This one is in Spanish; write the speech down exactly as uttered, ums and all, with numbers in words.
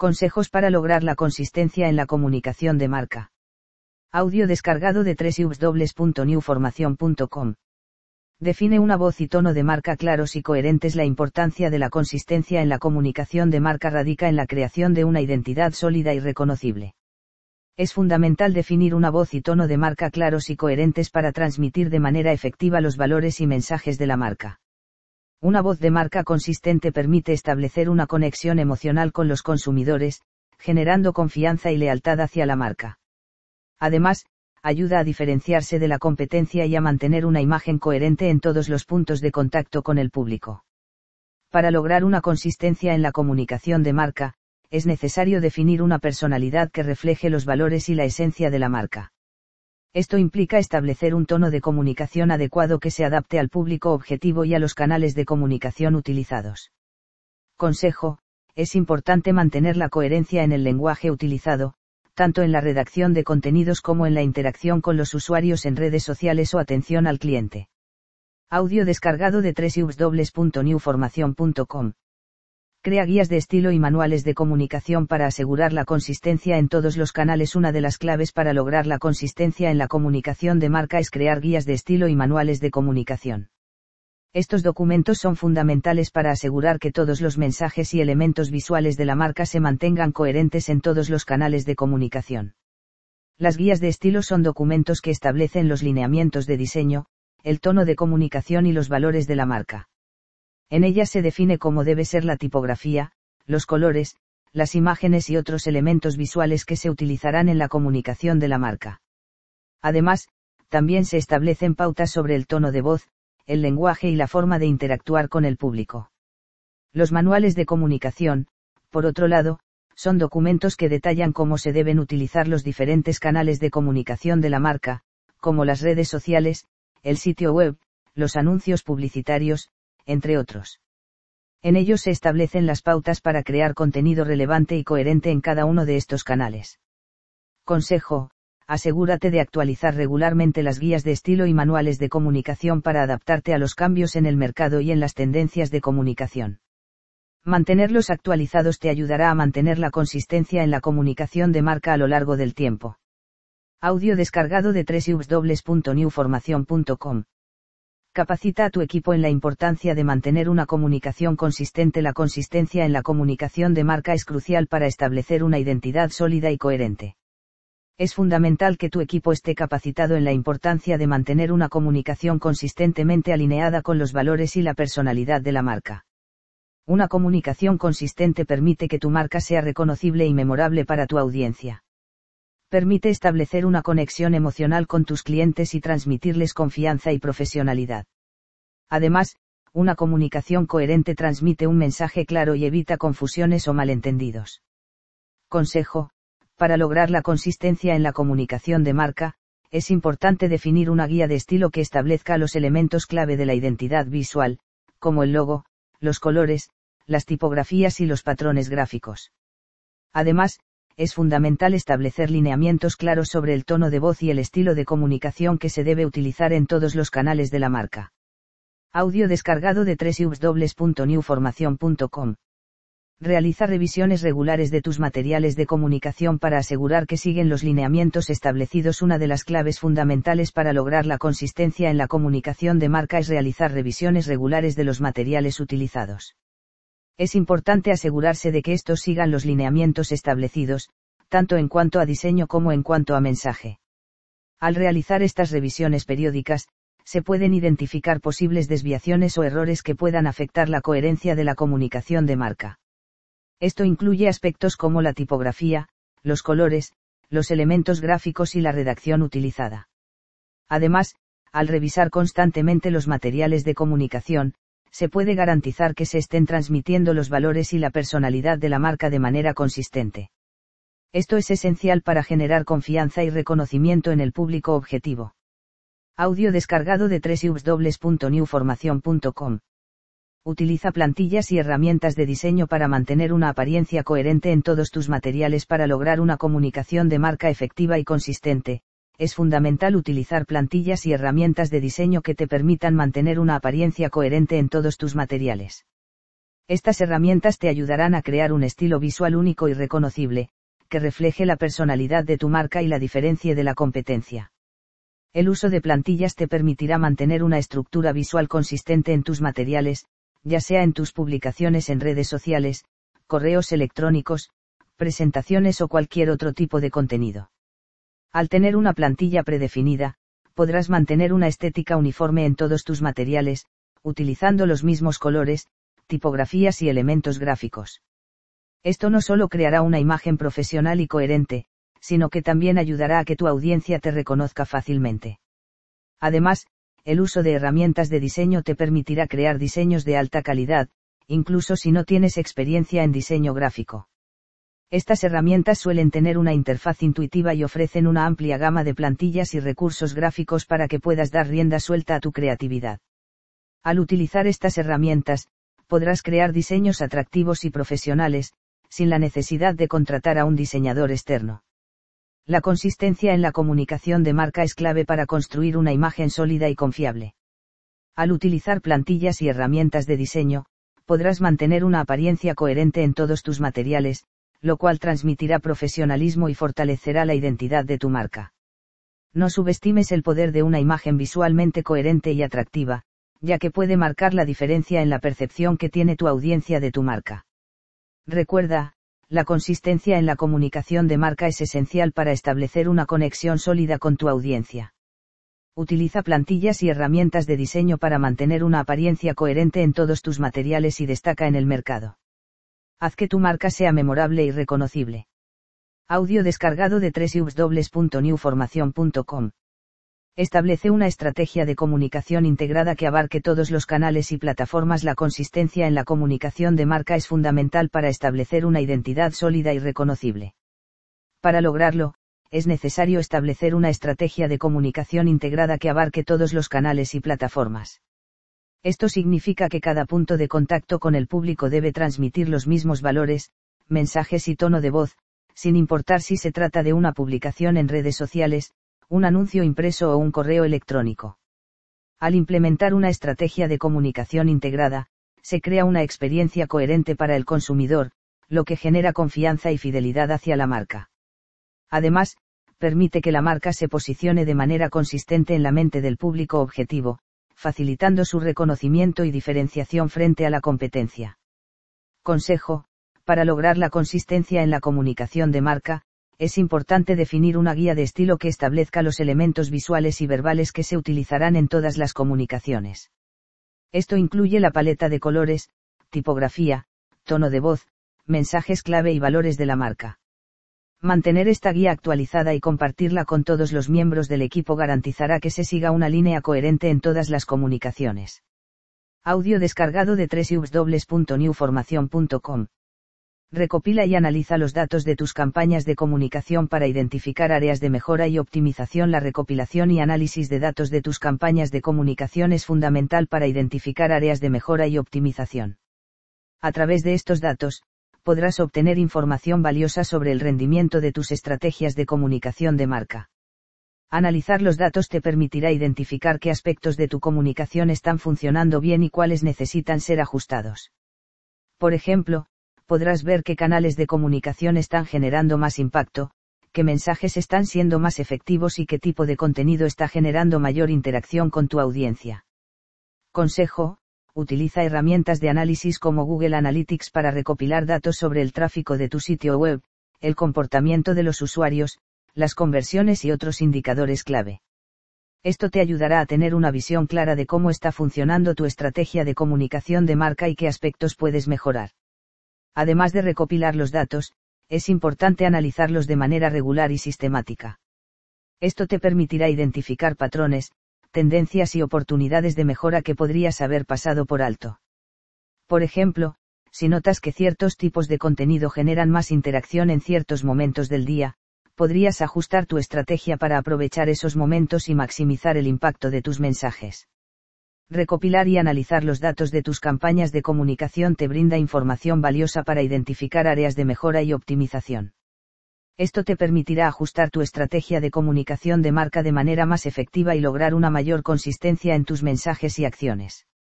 Consejos para lograr la consistencia en la comunicación de marca. Audio descargado de doble u doble u doble u punto new formación punto com. Define una voz y tono de marca claros y coherentes. La importancia de la consistencia en la comunicación de marca radica en la creación de una identidad sólida y reconocible. Es fundamental definir una voz y tono de marca claros y coherentes para transmitir de manera efectiva los valores y mensajes de la marca. Una voz de marca consistente permite establecer una conexión emocional con los consumidores, generando confianza y lealtad hacia la marca. Además, ayuda a diferenciarse de la competencia y a mantener una imagen coherente en todos los puntos de contacto con el público. Para lograr una consistencia en la comunicación de marca, es necesario definir una personalidad que refleje los valores y la esencia de la marca. Esto implica establecer un tono de comunicación adecuado que se adapte al público objetivo y a los canales de comunicación utilizados. Consejo: es importante mantener la coherencia en el lenguaje utilizado, tanto en la redacción de contenidos como en la interacción con los usuarios en redes sociales o atención al cliente. Audio descargado de doble u doble u doble u punto new formación punto com. Crea guías de estilo y manuales de comunicación para asegurar la consistencia en todos los canales. Una de las claves para lograr la consistencia en la comunicación de marca es crear guías de estilo y manuales de comunicación. Estos documentos son fundamentales para asegurar que todos los mensajes y elementos visuales de la marca se mantengan coherentes en todos los canales de comunicación. Las guías de estilo son documentos que establecen los lineamientos de diseño, el tono de comunicación y los valores de la marca. En ellas se define cómo debe ser la tipografía, los colores, las imágenes y otros elementos visuales que se utilizarán en la comunicación de la marca. Además, también se establecen pautas sobre el tono de voz, el lenguaje y la forma de interactuar con el público. Los manuales de comunicación, por otro lado, son documentos que detallan cómo se deben utilizar los diferentes canales de comunicación de la marca, como las redes sociales, el sitio web, los anuncios publicitarios, entre otros. En ellos se establecen las pautas para crear contenido relevante y coherente en cada uno de estos canales. Consejo: asegúrate de actualizar regularmente las guías de estilo y manuales de comunicación para adaptarte a los cambios en el mercado y en las tendencias de comunicación. Mantenerlos actualizados te ayudará a mantener la consistencia en la comunicación de marca a lo largo del tiempo. Audio descargado de doble u doble u doble u punto new formación punto com. Capacita a tu equipo en la importancia de mantener una comunicación consistente. La consistencia en la comunicación de marca es crucial para establecer una identidad sólida y coherente. Es fundamental que tu equipo esté capacitado en la importancia de mantener una comunicación consistentemente alineada con los valores y la personalidad de la marca. Una comunicación consistente permite que tu marca sea reconocible y memorable para tu audiencia. Permite establecer una conexión emocional con tus clientes y transmitirles confianza y profesionalidad. Además, una comunicación coherente transmite un mensaje claro y evita confusiones o malentendidos. Consejo: para lograr la consistencia en la comunicación de marca, es importante definir una guía de estilo que establezca los elementos clave de la identidad visual, como el logo, los colores, las tipografías y los patrones gráficos. Además, es fundamental establecer lineamientos claros sobre el tono de voz y el estilo de comunicación que se debe utilizar en todos los canales de la marca. Audio descargado de doble u doble u doble u punto new formación punto com. Realiza revisiones regulares de tus materiales de comunicación para asegurar que siguen los lineamientos establecidos. Una de las claves fundamentales para lograr la consistencia en la comunicación de marca es realizar revisiones regulares de los materiales utilizados. Es importante asegurarse de que estos sigan los lineamientos establecidos, tanto en cuanto a diseño como en cuanto a mensaje. Al realizar estas revisiones periódicas, se pueden identificar posibles desviaciones o errores que puedan afectar la coherencia de la comunicación de marca. Esto incluye aspectos como la tipografía, los colores, los elementos gráficos y la redacción utilizada. Además, al revisar constantemente los materiales de comunicación, se puede garantizar que se estén transmitiendo los valores y la personalidad de la marca de manera consistente. Esto es esencial para generar confianza y reconocimiento en el público objetivo. Audio descargado de doble u doble u doble u punto new formación punto com. Utiliza plantillas y herramientas de diseño para mantener una apariencia coherente en todos tus materiales. Para lograr una comunicación de marca efectiva y consistente, es fundamental utilizar plantillas y herramientas de diseño que te permitan mantener una apariencia coherente en todos tus materiales. Estas herramientas te ayudarán a crear un estilo visual único y reconocible, que refleje la personalidad de tu marca y la diferencie de la competencia. El uso de plantillas te permitirá mantener una estructura visual consistente en tus materiales, ya sea en tus publicaciones en redes sociales, correos electrónicos, presentaciones o cualquier otro tipo de contenido. Al tener una plantilla predefinida, podrás mantener una estética uniforme en todos tus materiales, utilizando los mismos colores, tipografías y elementos gráficos. Esto no solo creará una imagen profesional y coherente, sino que también ayudará a que tu audiencia te reconozca fácilmente. Además, el uso de herramientas de diseño te permitirá crear diseños de alta calidad, incluso si no tienes experiencia en diseño gráfico. Estas herramientas suelen tener una interfaz intuitiva y ofrecen una amplia gama de plantillas y recursos gráficos para que puedas dar rienda suelta a tu creatividad. Al utilizar estas herramientas, podrás crear diseños atractivos y profesionales, sin la necesidad de contratar a un diseñador externo. La consistencia en la comunicación de marca es clave para construir una imagen sólida y confiable. Al utilizar plantillas y herramientas de diseño, podrás mantener una apariencia coherente en todos tus materiales, lo cual transmitirá profesionalismo y fortalecerá la identidad de tu marca. No subestimes el poder de una imagen visualmente coherente y atractiva, ya que puede marcar la diferencia en la percepción que tiene tu audiencia de tu marca. Recuerda, la consistencia en la comunicación de marca es esencial para establecer una conexión sólida con tu audiencia. Utiliza plantillas y herramientas de diseño para mantener una apariencia coherente en todos tus materiales y destaca en el mercado. Haz que tu marca sea memorable y reconocible. Audio descargado de doble u doble u doble u punto new formación punto com. Establece una estrategia de comunicación integrada que abarque todos los canales y plataformas. La consistencia en la comunicación de marca es fundamental para establecer una identidad sólida y reconocible. Para lograrlo, es necesario establecer una estrategia de comunicación integrada que abarque todos los canales y plataformas. Esto significa que cada punto de contacto con el público debe transmitir los mismos valores, mensajes y tono de voz, sin importar si se trata de una publicación en redes sociales, un anuncio impreso o un correo electrónico. Al implementar una estrategia de comunicación integrada, se crea una experiencia coherente para el consumidor, lo que genera confianza y fidelidad hacia la marca. Además, permite que la marca se posicione de manera consistente en la mente del público objetivo, facilitando su reconocimiento y diferenciación frente a la competencia. Consejo: para lograr la consistencia en la comunicación de marca, es importante definir una guía de estilo que establezca los elementos visuales y verbales que se utilizarán en todas las comunicaciones. Esto incluye la paleta de colores, tipografía, tono de voz, mensajes clave y valores de la marca. Mantener esta guía actualizada y compartirla con todos los miembros del equipo garantizará que se siga una línea coherente en todas las comunicaciones. Audio descargado de doble u doble u doble u punto new formación punto com. Recopila y analiza los datos de tus campañas de comunicación para identificar áreas de mejora y optimización. La recopilación y análisis de datos de tus campañas de comunicación es fundamental para identificar áreas de mejora y optimización. A través de estos datos, podrás obtener información valiosa sobre el rendimiento de tus estrategias de comunicación de marca. Analizar los datos te permitirá identificar qué aspectos de tu comunicación están funcionando bien y cuáles necesitan ser ajustados. Por ejemplo, podrás ver qué canales de comunicación están generando más impacto, qué mensajes están siendo más efectivos y qué tipo de contenido está generando mayor interacción con tu audiencia. Consejo: utiliza herramientas de análisis como Google Analytics para recopilar datos sobre el tráfico de tu sitio web, el comportamiento de los usuarios, las conversiones y otros indicadores clave. Esto te ayudará a tener una visión clara de cómo está funcionando tu estrategia de comunicación de marca y qué aspectos puedes mejorar. Además de recopilar los datos, es importante analizarlos de manera regular y sistemática. Esto te permitirá identificar patrones, tendencias y oportunidades de mejora que podrías haber pasado por alto. Por ejemplo, si notas que ciertos tipos de contenido generan más interacción en ciertos momentos del día, podrías ajustar tu estrategia para aprovechar esos momentos y maximizar el impacto de tus mensajes. Recopilar y analizar los datos de tus campañas de comunicación te brinda información valiosa para identificar áreas de mejora y optimización. Esto te permitirá ajustar tu estrategia de comunicación de marca de manera más efectiva y lograr una mayor consistencia en tus mensajes y acciones.